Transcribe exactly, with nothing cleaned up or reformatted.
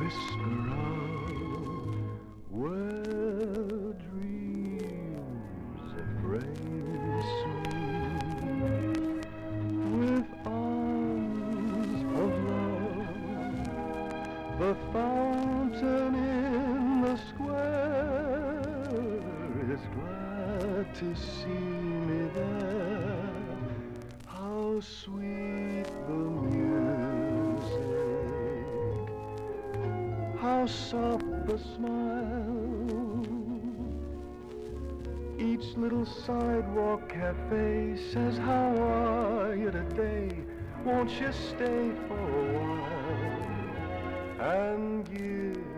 whisper of where dreams of rain swing with arms of love. The fountain in the square is glad to see me there. How sweet the music, how soft the smile. Each little sidewalk cafe says, how are you today? Won't you stay for a while and give